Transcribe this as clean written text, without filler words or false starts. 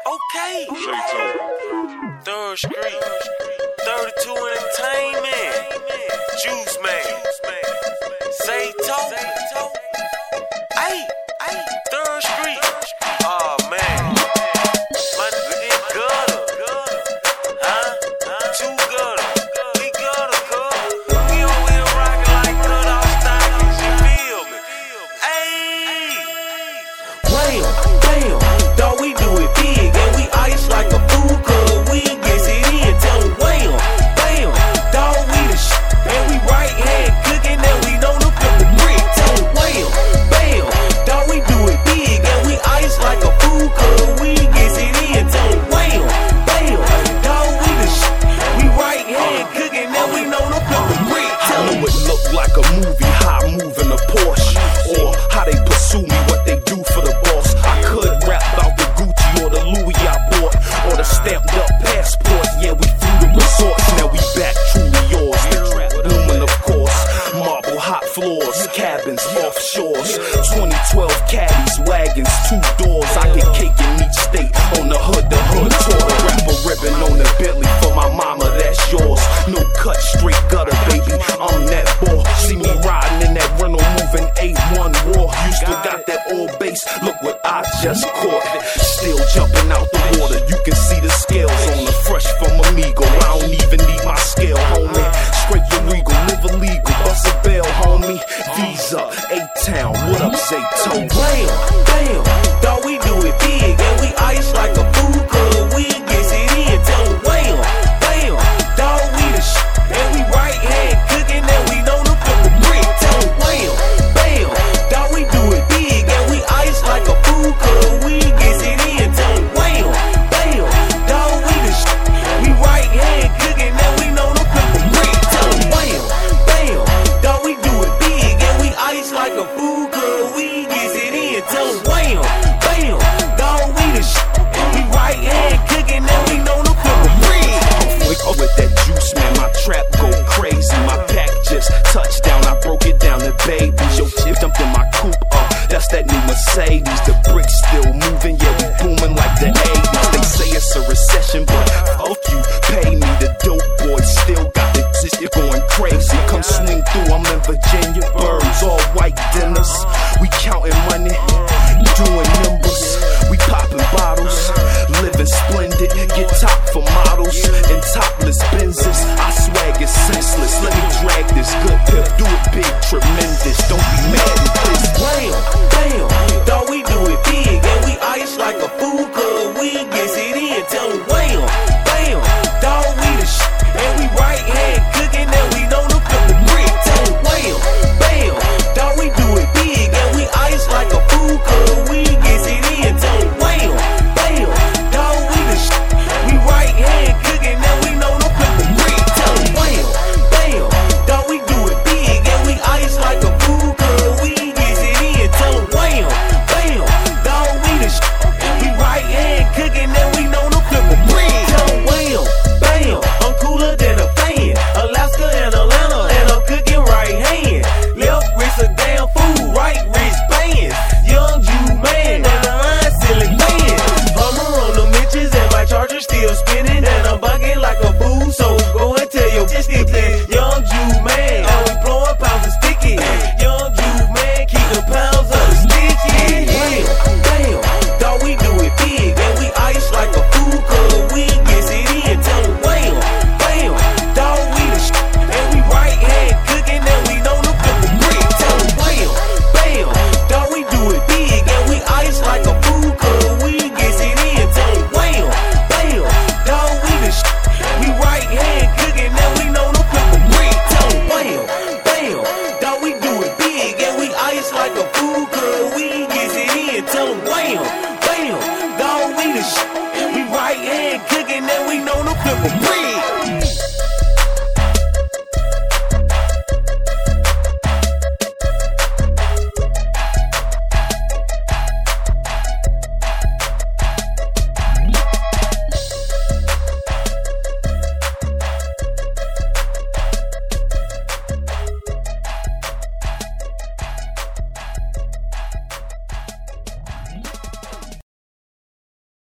Okay. Third Street. 32 Entertainment. Juice Man. Zato. Ay. Third Street. Oh man. My nigga gutter. Huh? Two gutter. We gutter, cuz. We over here rockin' like cut off stockings. You feel me? Ayy. Wham, dawg, we do it big and we ice like a fool, cuz we gets it in. Tell 'em wham, bam, dawg, we the and we right hand cooking and we know the flip the brick. Tell 'em wham, bam, dawg, we do it big and we ice like a fool, cuz we gets it in. Tell 'em wham, bam, dawg, we the we right hand cooking and we know the flip the brick. I know it look like a movie, how I move in a Porsche, or how they pursue me, what they do for the boss. I could rap about the Gucci or the Louis I bought, or the stamped up passport. Yeah, we flew the resorts, now we back truly yours. The trap booming, of course. Marble hot floors, cabins, offshores. 2012 caddies, wagons, 2 doors. I get cake in each state on the hood tour. Wrap a ribbon on the Bentley for my mama, that's yours. No cut, straight gutter, baby. I'm that ball. See me riding in that rental, moving A1 raw. You still got that old bass, look what I just caught. Still jumping out the water, you can see the scales on the fresh from Amigo. I don't even need my scale, homie. Straight to legal, live illegal, bust a bail, homie. Visa, A-Town, what up, Zato? Bam, bam, dawg, we do it big and we ice like a fool, cuz we gets it in. Tell 'em wham, bam, dawg, we the and we right hand cooking and we know the flip the brick. Tell 'em wham, bam, dawg, we do it big and we ice like a fool, cuz we gets it in. Tell 'em wham, bam, dawg, we the we right hand cooking and we know the flip the brick. Tell 'em wham, bam, dawg, we do it big and we ice like a fool, cuz we gets it in. Tell 'em wham, bam, dawg, we the and we right hand cooking and we know the flip the brick. With that juice, man, my trap go crazy. My pack just touched down, I broke it down to babies. Yo, chip jumped in my coupe, that's that new Mercedes. The bricks still moving, yeah, we booming like the 80s. They say it's a recession, but fuck you, pay me. The dope boy still got the shit going crazy. Come swing through, I'm in Virginia. Birds, all white dinners. We counting money, doing numbers. We popping bottles, living splendid. Get top for models and topless Benzes. I swag is senseless. Let me drag this good pimp, do it big, tremendous. Don't be mad at this. Wham, bam, dawg, we do it big and we ice like a fool, cuz we gets it in. Tell 'em wham, bam, dawg, we the and we right hand cooking and we know the flip the brick. Tell 'em wham, bam, dawg, we do it big and we ice like a fool, cuz we gets it in. Tell 'em wham, bam, dawg, we the we right hand cooking and we know the flip the brick. Tell 'em wham, bam, dawg, we do it big and we ice like a fool, cuz we gets it in. Tell 'em wham, bam, dawg, we the we right hand cooking and we know the flip the brick. Tell 'em wham, bam, I'm cooler than a fan. Alaska and Atlanta and I'm cooking right hand. Left wrist a damn fool, right wrist bands. Young Jew man and a line selling fans. Hummer on the mitches and my charger still spinning and I'm bugging like a fool. So go and tell your bitch that Young Jew man, and we blowing pounds of sticky. Young Jew man, keep the pounds of the sticky. Wham, bam, dawg, we do it big and we ice like a fool, cuz we gets it in. Tell 'em wham, bam, dawg, we the and we right hand cooking and we know the flip the brick. Tell 'em wham, bam, dawg, we do it big and we ice like a fool, cuz we gets it in. Tell 'em wham, bam, dawg, we the we right hand cooking and we know the flip the brick. Tell 'em wham, bam, dawg, we do it big and we ice like a fool, cuz we gets it in. Tell 'em wham, bam, dawg, we the